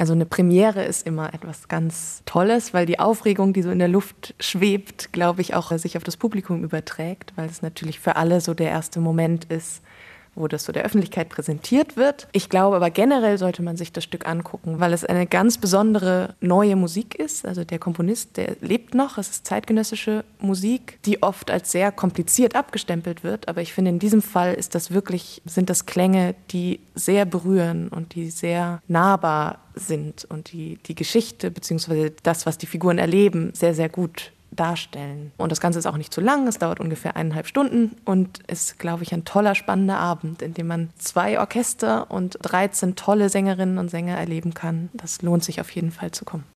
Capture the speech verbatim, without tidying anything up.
Also eine Premiere ist immer etwas ganz Tolles, weil die Aufregung, die so in der Luft schwebt, glaube ich, auch sich auf das Publikum überträgt, weil es natürlich für alle so der erste Moment ist, wo das so der Öffentlichkeit präsentiert wird. Ich glaube aber generell sollte man sich das Stück angucken, weil es eine ganz besondere neue Musik ist. Also der Komponist, der lebt noch, es ist zeitgenössische Musik, die oft als sehr kompliziert abgestempelt wird. Aber ich finde, in diesem Fall ist das wirklich, sind das Klänge, die sehr berühren und die sehr nahbar sind und die die Geschichte bzw. das, was die Figuren erleben, sehr, sehr gut darstellen. Und das Ganze ist auch nicht zu lang, es dauert ungefähr eineinhalb Stunden und ist, glaube ich, ein toller, spannender Abend, in dem man zwei Orchester und dreizehn tolle Sängerinnen und Sänger erleben kann. Das lohnt sich auf jeden Fall zu kommen.